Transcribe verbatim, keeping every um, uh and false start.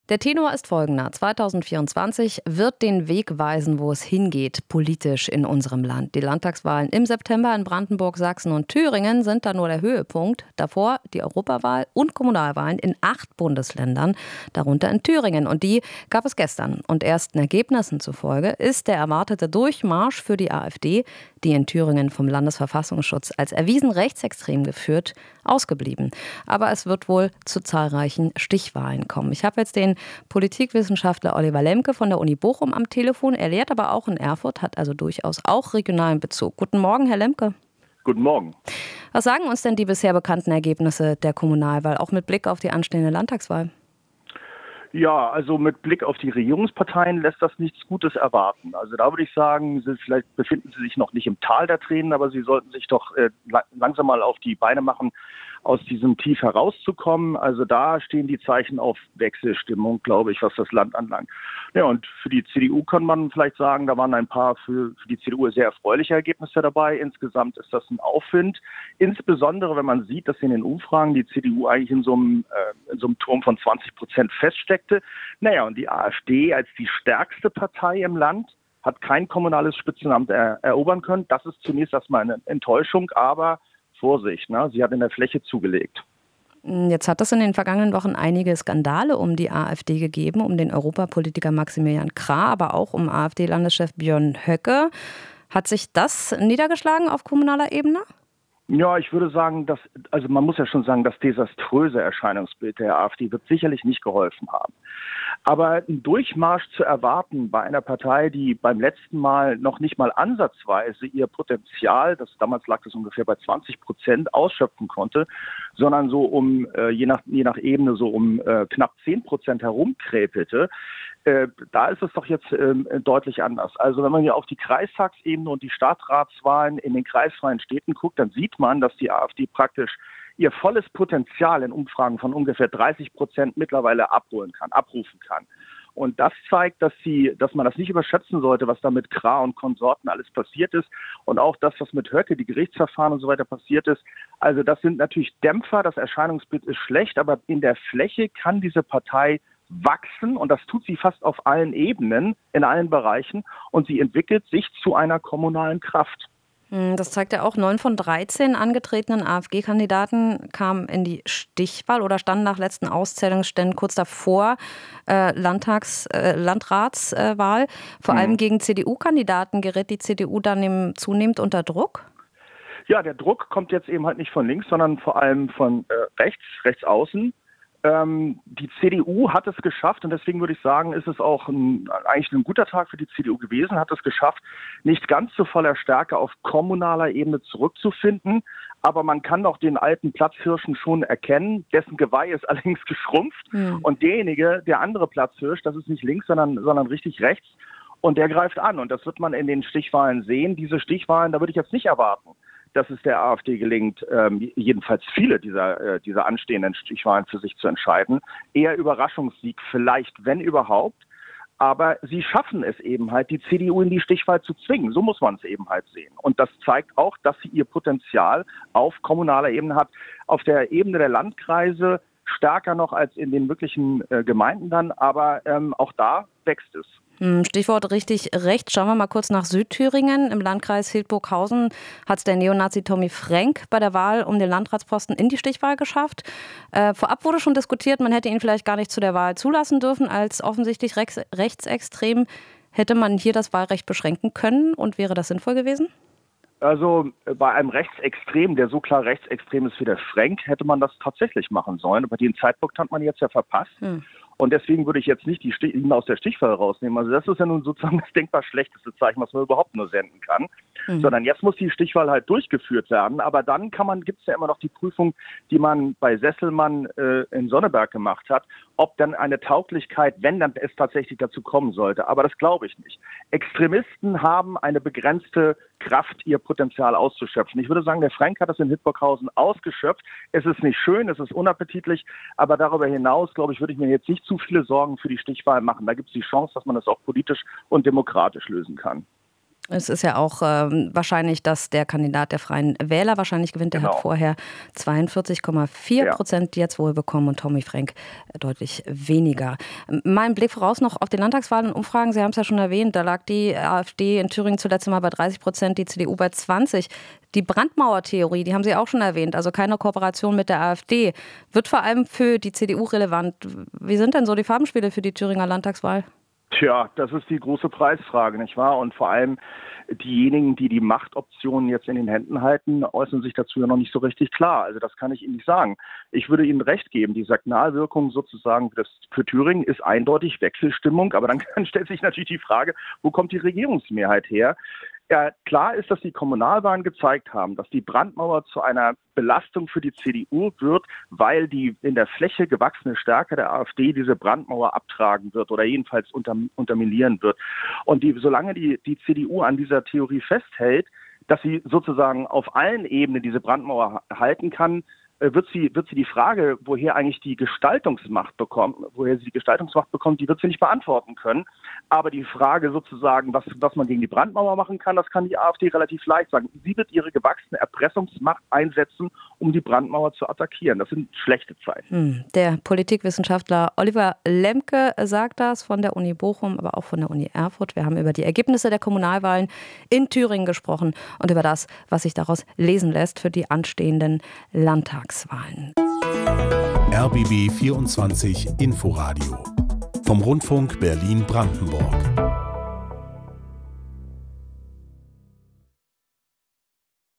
Der Tenor ist folgender. zweitausendvierundzwanzig wird den Weg weisen, wo es hingeht, politisch in unserem Land. Die Landtagswahlen im September in Brandenburg, Sachsen und Thüringen sind da nur der Höhepunkt. Davor die Europawahl und Kommunalwahlen in acht Bundesländern, darunter in Thüringen. Und die gab es gestern. Und ersten Ergebnissen zufolge ist der erwartete Durchmarsch für die AfD, die in Thüringen vom Landesverfassungsschutz als erwiesen rechtsextrem geführt, ausgeblieben. Aber es wird wohl zu zahlreichen Stichwahlen kommen. Ich habe jetzt den Politikwissenschaftler Oliver Lemke von der Uni Bochum am Telefon. Er lehrt aber auch in Erfurt, hat also durchaus auch regionalen Bezug. Guten Morgen, Herr Lemke. Guten Morgen. Was sagen uns denn die bisher bekannten Ergebnisse der Kommunalwahl, auch mit Blick auf die anstehende Landtagswahl? Ja, also mit Blick auf die Regierungsparteien lässt das nichts Gutes erwarten. Also da würde ich sagen, sie, vielleicht befinden sie sich noch nicht im Tal der Tränen, aber sie sollten sich doch äh, langsam mal auf die Beine machen, aus diesem Tief herauszukommen. Also da stehen die Zeichen auf Wechselstimmung, glaube ich, was das Land anlangt. Ja, und für die C D U kann man vielleicht sagen, da waren ein paar für, für die C D U sehr erfreuliche Ergebnisse dabei. Insgesamt ist das ein Aufwind. Insbesondere, wenn man sieht, dass in den Umfragen die C D U eigentlich in so einem, äh, in so einem Turm von zwanzig Prozent feststeckte. Naja, und die AfD als die stärkste Partei im Land hat kein kommunales Spitzenamt er, erobern können. Das ist zunächst erstmal eine Enttäuschung, aber Vorsicht, ne? Sie hat in der Fläche zugelegt. Jetzt hat es in den vergangenen Wochen einige Skandale um die AfD gegeben, um den Europapolitiker Maximilian Krah, aber auch um AfD-Landeschef Björn Höcke. Hat sich das niedergeschlagen auf kommunaler Ebene? Ja, ich würde sagen, dass, also man muss ja schon sagen, das desaströse Erscheinungsbild der AfD wird sicherlich nicht geholfen haben. Aber ein Durchmarsch zu erwarten bei einer Partei, die beim letzten Mal noch nicht mal ansatzweise ihr Potenzial, das damals lag das ungefähr bei zwanzig Prozent, ausschöpfen konnte, sondern so um, äh, je nach, je nach Ebene so um äh, knapp zehn Prozent herumkräpelte, äh, da ist es doch jetzt äh, deutlich anders. Also wenn man hier auf die Kreistagsebene und die Stadtratswahlen in den kreisfreien Städten guckt, dann sieht man, dass die AfD praktisch ihr volles Potenzial in Umfragen von ungefähr dreißig Prozent mittlerweile abholen kann, abrufen kann. Und das zeigt, dass sie, dass man das nicht überschätzen sollte, was da mit Krah und Konsorten alles passiert ist. Und auch das, was mit Höcke, die Gerichtsverfahren und so weiter passiert ist. Also das sind natürlich Dämpfer, das Erscheinungsbild ist schlecht, aber in der Fläche kann diese Partei wachsen und das tut sie fast auf allen Ebenen, in allen Bereichen und sie entwickelt sich zu einer kommunalen Kraft. Das zeigt ja auch, neun von dreizehn angetretenen AfG-Kandidaten kamen in die Stichwahl oder standen nach letzten Auszählungsständen kurz davor äh, Landtags-, äh, Landratswahl. Vor mhm. allem gegen C D U-Kandidaten gerät die C D U dann zunehmend unter Druck? Ja, der Druck kommt jetzt eben halt nicht von links, sondern vor allem von äh, rechts, rechts außen. Ähm, die C D U hat es geschafft und deswegen würde ich sagen, ist es auch ein, eigentlich ein guter Tag für die C D U gewesen, hat es geschafft, nicht ganz zu voller Stärke auf kommunaler Ebene zurückzufinden, aber man kann doch den alten Platzhirschen schon erkennen, dessen Geweih ist allerdings geschrumpft mhm. und derjenige, der andere Platzhirsch, das ist nicht links, sondern, sondern richtig rechts und der greift an und das wird man in den Stichwahlen sehen. Diese Stichwahlen, da würde ich jetzt nicht erwarten, dass es der AfD gelingt, ähm, jedenfalls viele dieser, äh, dieser anstehenden Stichwahlen für sich zu entscheiden. Eher Überraschungssieg vielleicht, wenn überhaupt. Aber sie schaffen es eben halt, die C D U in die Stichwahl zu zwingen. So muss man es eben halt sehen. Und das zeigt auch, dass sie ihr Potenzial auf kommunaler Ebene hat. Auf der Ebene der Landkreise stärker noch als in den wirklichen äh, Gemeinden dann. Aber ähm, auch da wächst es. Stichwort richtig rechts. Schauen wir mal kurz nach Südthüringen. Im Landkreis Hildburghausen hat es der Neonazi Tommy Frank bei der Wahl um den Landratsposten in die Stichwahl geschafft. Äh, vorab wurde schon diskutiert, man hätte ihn vielleicht gar nicht zu der Wahl zulassen dürfen. Als offensichtlich rechts, rechtsextrem hätte man hier das Wahlrecht beschränken können und wäre das sinnvoll gewesen? Also bei einem Rechtsextrem, der so klar rechtsextrem ist wie der Frank, hätte man das tatsächlich machen sollen. Aber den Zeitpunkt hat man jetzt ja verpasst. Hm. Und deswegen würde ich jetzt nicht die Stich- ihn aus der Stichwahl rausnehmen. Also das ist ja nun sozusagen das denkbar schlechteste Zeichen, was man überhaupt nur senden kann. Mhm. Sondern jetzt muss die Stichwahl halt durchgeführt werden. Aber dann kann man, gibt es ja immer noch die Prüfung, die man bei Sesselmann äh, in Sonneberg gemacht hat, ob dann eine Tauglichkeit, wenn dann es tatsächlich dazu kommen sollte. Aber das glaube ich nicht. Extremisten haben eine begrenzte Kraft, ihr Potenzial auszuschöpfen. Ich würde sagen, der Frank hat das in Hildburghausen ausgeschöpft. Es ist nicht schön, es ist unappetitlich, aber darüber hinaus, glaube ich, würde ich mir jetzt nicht zu viele Sorgen für die Stichwahl machen. Da gibt es die Chance, dass man das auch politisch und demokratisch lösen kann. Es ist ja auch ähm, wahrscheinlich, dass der Kandidat der Freien Wähler wahrscheinlich gewinnt. Der Genau. hat vorher zweiundvierzig Komma vier Ja. Prozent jetzt wohl bekommen und Tommy Frank deutlich weniger. Mein Blick voraus noch auf die Landtagswahlen und Umfragen. Sie haben es ja schon erwähnt, da lag die AfD in Thüringen zuletzt mal bei dreißig Prozent, die C D U bei zwanzig. Die Brandmauertheorie, die haben Sie auch schon erwähnt, also keine Kooperation mit der AfD, wird vor allem für die C D U relevant. Wie sind denn so die Farbenspiele für die Thüringer Landtagswahl? Tja, das ist die große Preisfrage, nicht wahr? Und vor allem diejenigen, die die Machtoptionen jetzt in den Händen halten, äußern sich dazu ja noch nicht so richtig klar. Also das kann ich Ihnen nicht sagen. Ich würde Ihnen recht geben, die Signalwirkung sozusagen für, das, für Thüringen ist eindeutig Wechselstimmung. Aber dann, dann stellt sich natürlich die Frage, wo kommt die Regierungsmehrheit her? Ja, klar ist, dass die Kommunalwahlen gezeigt haben, dass die Brandmauer zu einer Belastung für die C D U wird, weil die in der Fläche gewachsene Stärke der AfD diese Brandmauer abtragen wird oder jedenfalls unter, unterminieren wird. Und die, solange die, die C D U an dieser Theorie festhält, dass sie sozusagen auf allen Ebenen diese Brandmauer halten kann, wird sie, wird sie die Frage, woher eigentlich die Gestaltungsmacht bekommt, woher sie die Gestaltungsmacht bekommt, die wird sie nicht beantworten können. Aber die Frage sozusagen, was, was man gegen die Brandmauer machen kann, das kann die AfD relativ leicht sagen. Sie wird ihre gewachsene Erpressungsmacht einsetzen, um die Brandmauer zu attackieren. Das sind schlechte Zeichen. Der Politikwissenschaftler Oliver Lemke sagt das von der Uni Bochum, aber auch von der Uni Erfurt. Wir haben über die Ergebnisse der Kommunalwahlen in Thüringen gesprochen und über das, was sich daraus lesen lässt für die anstehenden Landtagswahlen. R B B vierundzwanzig Inforadio vom Rundfunk Berlin-Brandenburg.